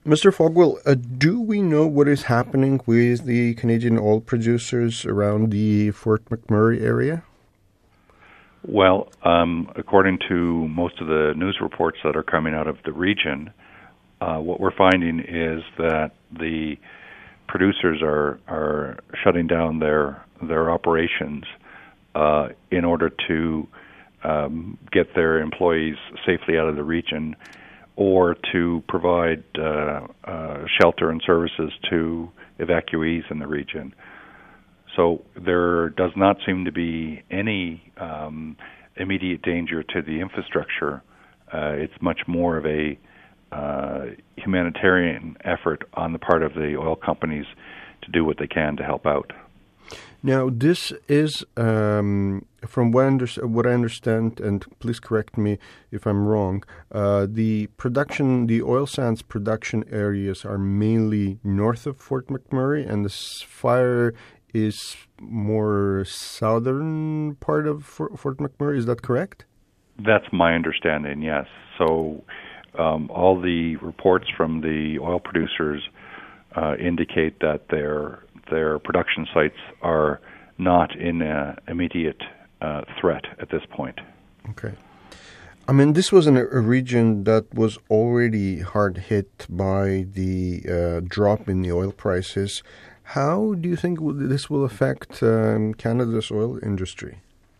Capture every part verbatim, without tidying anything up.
Mister Fogwell, uh, do we know what is happening with the Canadian oil producers around the Fort McMurray area? Well, um, according to most of the news reports that are coming out of the region, uh, what we're finding is that the producers are are shutting down their their operations uh, in order to um, get their employees safely out of the region, or to provide uh, uh, shelter and services to evacuees in the region. So there does not seem to be any um, immediate danger to the infrastructure. Uh, it's much more of a uh, humanitarian effort on the part of the oil companies to do what they can to help out. Now, this is, um, from what I, under- what I understand, and please correct me if I'm wrong, uh, the production, the oil sands production areas are mainly north of Fort McMurray, and this fire is more southern part of Fort McMurray. Is that correct? That's my understanding, yes. So um, all the reports from the oil producers uh, indicate that their their production sites are not in uh, immediate uh, threat at this point. Okay. I mean, this was an, a region that was already hard hit by the uh, drop in the oil prices. How do you think this will affect um, Canada's oil industry?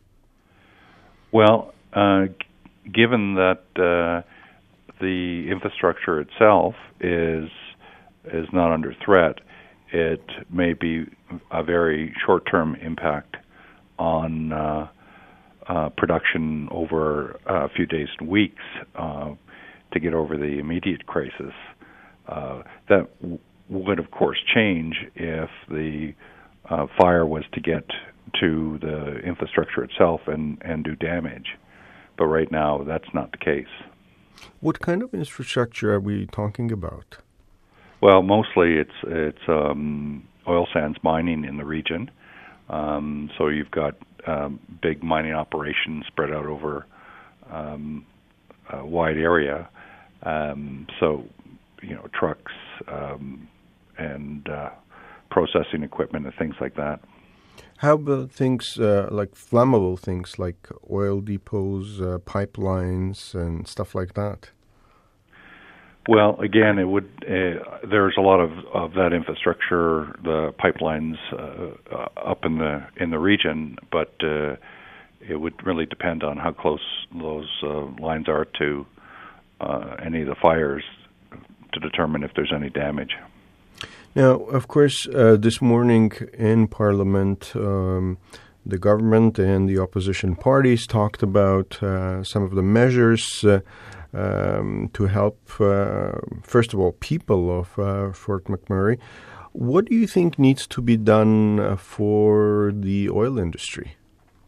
Well, uh, g- given that uh, the infrastructure itself is is not under threat, it may be a very short-term impact on uh, uh, production over a few days and weeks uh, to get over the immediate crisis. Uh, that w- would, of course, change if the uh, fire was to get to the infrastructure itself and, and do damage. But right now, that's not the case. What kind of infrastructure are we talking about? Well, mostly it's it's um, oil sands mining in the region. Um, so you've got um, big mining operations spread out over um, a wide area. Um, so, you know, trucks um, and uh, processing equipment and things like that. How about things uh, like flammable things like oil depots, uh, pipelines, and stuff like that? Well, again, it would. Uh, there's a lot of, of that infrastructure, the pipelines uh, uh, up in the in the region, but uh, it would really depend on how close those uh, lines are to uh, any of the fires to determine if there's any damage. Now, of course, uh, this morning in Parliament, um, the government and the opposition parties talked about uh, some of the measures uh, um, to help, uh, first of all, people of uh, Fort McMurray. What do you think needs to be done uh, for the oil industry?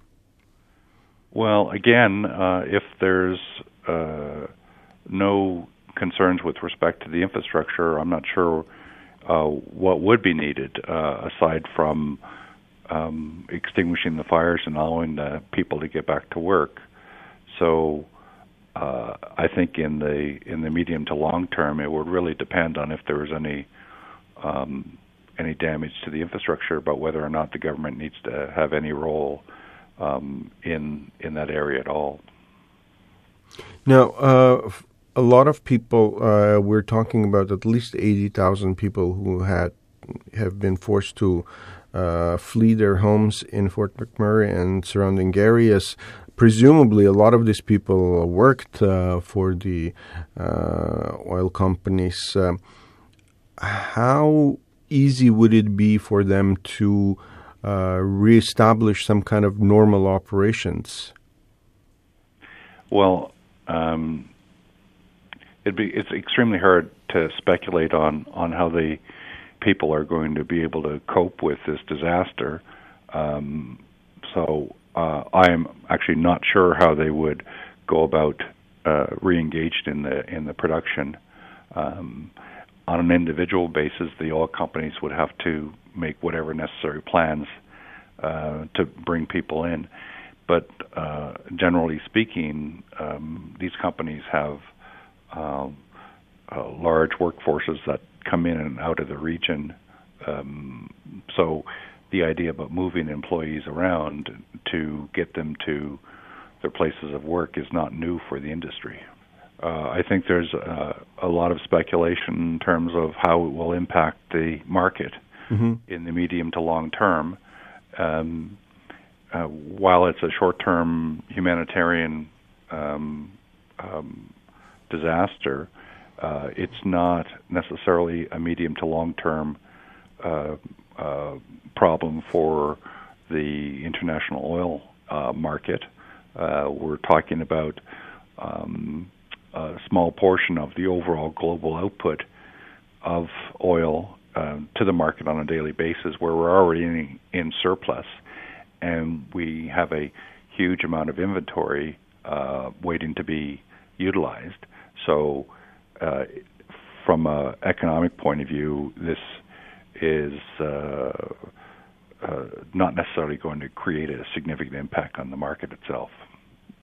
Well, again, uh, if there's uh, no concerns with respect to the infrastructure, I'm not sure Uh, what would be needed uh, aside from um, extinguishing the fires and allowing the people to get back to work. So uh, I think in the in the medium to long term, it would really depend on if there was any um, any damage to the infrastructure, but whether or not the government needs to have any role um, in in that area at all. Now. Uh, A lot of people, uh, we're talking about at least eighty thousand people who had have been forced to uh, flee their homes in Fort McMurray and surrounding areas. Presumably, a lot of these people worked uh, for the uh, oil companies. Uh, how easy would it be for them to uh, reestablish some kind of normal operations? Well, um It'd be, it's extremely hard to speculate on, on how the people are going to be able to cope with this disaster. Um, so uh, I'm actually not sure how they would go about uh, re-engaged in the in the production. Um, on an individual basis, the oil companies would have to make whatever necessary plans uh, to bring people in. But uh, generally speaking, um, these companies have Uh, uh, large workforces that come in and out of the region. Um, so the idea about moving employees around to get them to their places of work is not new for the industry. Uh, I think there's uh, a lot of speculation in terms of how it will impact the market mm-hmm. in the medium to long term. Um, uh, while it's a short-term humanitarian um, um, disaster, uh, it's not necessarily a medium to long-term uh, uh, problem for the international oil uh, market. Uh, we're talking about um, a small portion of the overall global output of oil uh, to the market on a daily basis, where we're already in, in surplus, and we have a huge amount of inventory uh, waiting to be utilized. So uh, from an economic point of view, this is uh, uh, not necessarily going to create a significant impact on the market itself.